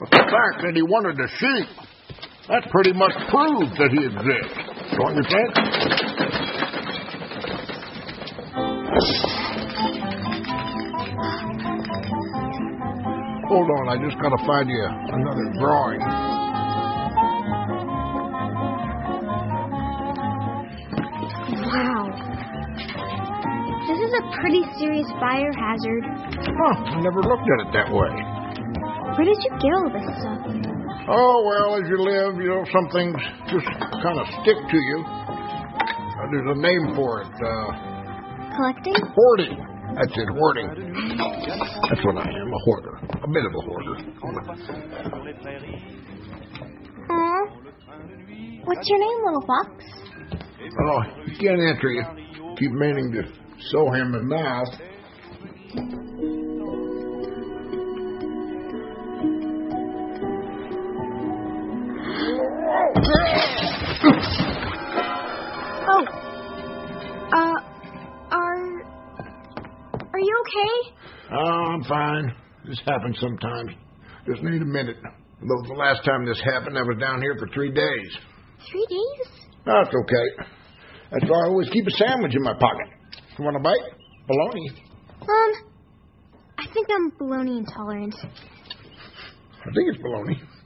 But the fact that he wanted a sheep, that pretty much proves that he exists. Don't you think? Hold on, I just got to find you another drawing. Wow. This is a pretty serious fire hazard. Huh, I never looked at it that way. Where did you get all this stuff? Oh, well, as you live, some things just kind of stick to you. There's a name for it. Collecting? Hoarding. That's it, hoarding. That's what I am, a hoarder. A bit of a hoarder. What's your name, little fox? Oh, he can't answer you. Keep meaning to sew him a mouth. Are you okay? Oh, I'm fine. This happens sometimes. Just need a minute. Though the last time this happened, I was down here for 3 days. 3 days? That's okay. That's why I always keep a sandwich in my pocket. You want a bite? Bologna. I think I'm bologna intolerant. I think it's bologna.